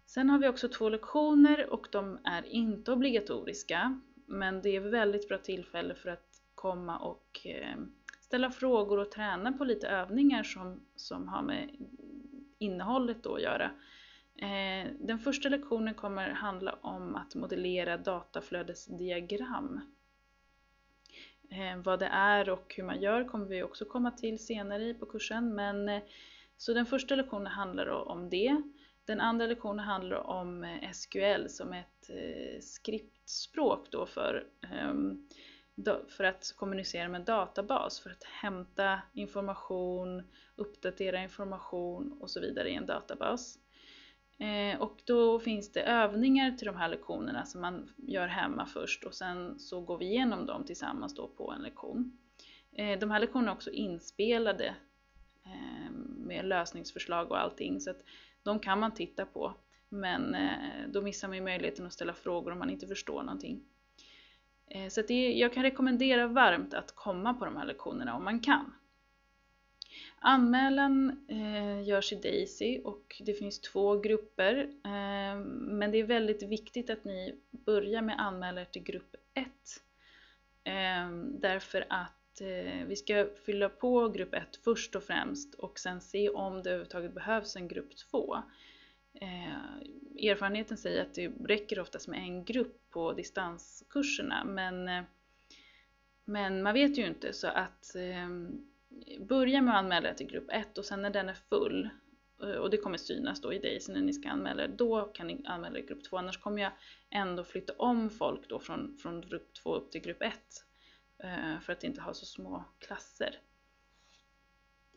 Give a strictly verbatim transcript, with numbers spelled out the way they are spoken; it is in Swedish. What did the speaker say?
Sen har vi också två lektioner och de är inte obligatoriska, men det är väldigt bra tillfälle för att komma och eh, ställa frågor och träna på lite övningar som, som har med innehållet då att göra. Eh, den första lektionen kommer handla om att modellera dataflödesdiagram. Eh, vad det är och hur man gör kommer vi också komma till senare på kursen. Men, eh, så den första lektionen handlar om det. Den andra lektionen handlar om eh, S Q L som ett eh, skriptspråk då för, eh, för att kommunicera med en databas. För att hämta information, uppdatera information och så vidare i en databas. Eh, och då finns det övningar till de här lektionerna som man gör hemma först och sen så går vi igenom dem tillsammans då på en lektion. Eh, de här lektionerna är också inspelade eh, med lösningsförslag och allting så att de kan man titta på, men eh, då missar man ju möjligheten att ställa frågor om man inte förstår någonting. Eh, så att det, jag kan rekommendera varmt att komma på de här lektionerna om man kan. Anmälan eh, görs i Daisy och det finns två grupper, eh, men det är väldigt viktigt att ni börjar med anmälan till grupp ett. Eh, därför att eh, vi ska fylla på grupp ett först och främst och sen se om det överhuvudtaget behövs en grupp två. Eh, erfarenheten säger att det räcker oftast med en grupp på distanskurserna, men, eh, men man vet ju inte, så att eh, börja med att anmäla till grupp ett och sen när den är full, och det kommer synas då i Daisy när ni ska anmäla, då kan ni anmäla grupp två. Annars kommer jag ändå flytta om folk då från, från grupp två upp till grupp ett för att inte ha så små klasser.